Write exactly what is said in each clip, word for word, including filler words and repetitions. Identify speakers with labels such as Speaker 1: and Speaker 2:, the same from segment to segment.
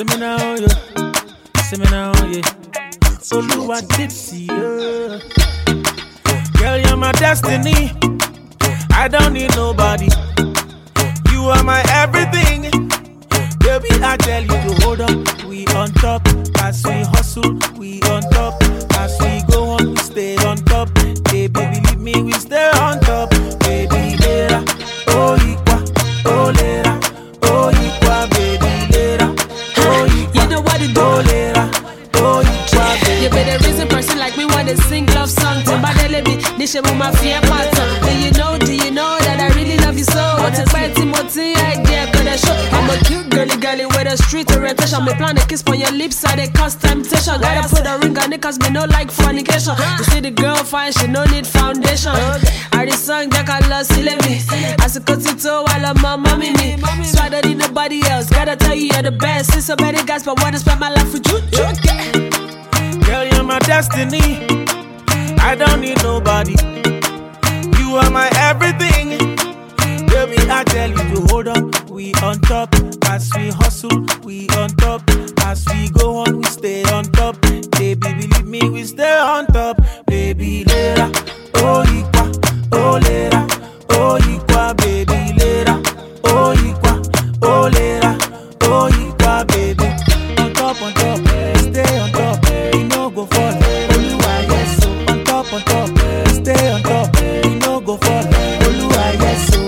Speaker 1: See me now, yeah. See me now, yeah. Oluwa tipsy, yeah. Girl, you're my destiny. I don't need nobody. You are my everything. Baby, I tell you to hold on. We on top. As we hustle, we on top. As we go on, we stay on top. Baby, believe me, we stay on top. Baby, later. Oh, equa. Oh, later. Oh, equa, baby, later. Oh, equa.
Speaker 2: You know what it do?
Speaker 1: Oh, later. Oh, equa, baby.
Speaker 2: You be the reason person like me want to sing love songs. Somebody me, this shit with my fear pattern. Do you know, do you know that I really love you so? What's a bad Timothy idea? Gonna show I'm a cute girly girly with a street orientation. Me plan a kiss for your lips, so they cause temptation. Gotta put a ring on it cause me no like fornication. You see the girl fine, she no need foundation. I the song that I love, silly me. As a cut it to while I'm my mommy me. So I don't need nobody else. Gotta tell you you're the best. It's so many guys, but wanna spend my life with you.
Speaker 1: Girl, you're my destiny. I don't need nobody. You are my everything. Baby, I tell you to hold on. We on top. As we hustle, we on top. As we go on, we stay on top. Baby, believe me, we stay on top. Baby, later. Oh, equa. Oh, later. Oh, equa, baby, later. Oh, equa. Oh, later. Oh, equa, baby. On top, on top. Stay on top. We no go fall. Oluwa, yes, so. On top, on top. Stay on top. We no go fall. Oluwa, yes, so.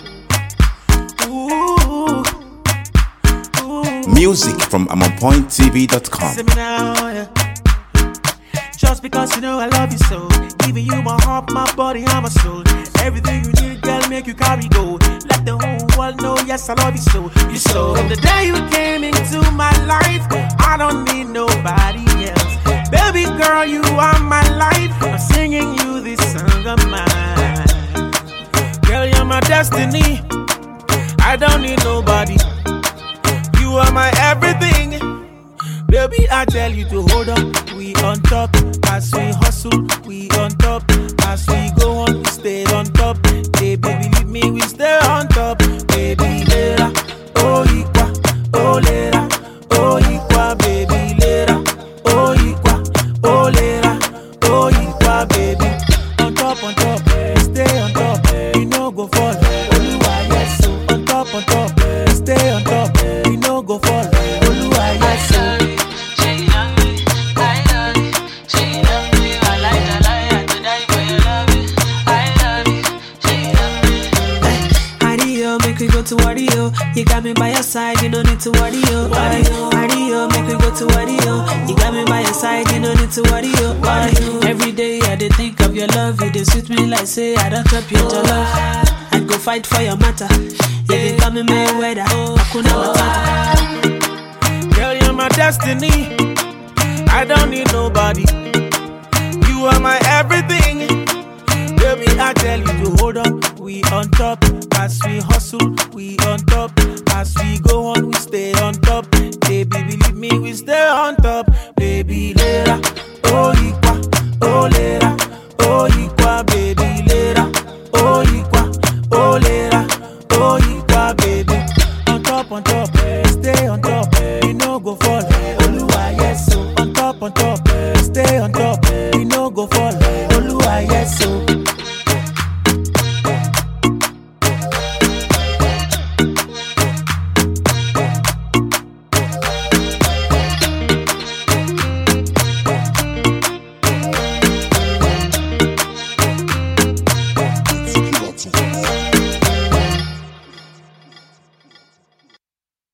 Speaker 3: Music from I'm on point T V dot com.
Speaker 1: See me now, yeah. Just because you know I love you so. Giving you my heart, my body, and my soul. Everything you need, girl, make you carry go. Let the whole world know, yes, I love you so. You so. From the day you came into my life, I don't need nobody else. Baby girl, you are my life. I'm singing you this song of mine. Girl, you're my destiny. I don't need nobody. You are my everything. Baby, I tell you to hold on. We on top. As we hustle, we on top. As we go on, we stay on top. Baby, believe me, we stay on top. Baby, later. Oh, equa. Oh, later. Oh, equa, baby, later. Oh, equa. Oh, later. Oh, equa, baby. On top, on top. Stay on top. We no go fall. Oluwa, yes, so. On top, on top. Stay on top. We no go fall. Oluwa, yes, so.
Speaker 2: To worry you, you got me by your side, you don't need to worry you. Worry you, make me go to worry you. You got me by your side, you don't need to worry you. Every day I did think of your love, you did suit me like say I don't drop you to love. I'd go fight for your matter. If you come in my weather, I could never matter.
Speaker 1: Girl, you're my destiny. I don't need nobody. You are my everything. Baby, I tell you to hold on. We on top. As we hustle, we on top. As we go on, we stay on top. Baby, believe me, we stay on top.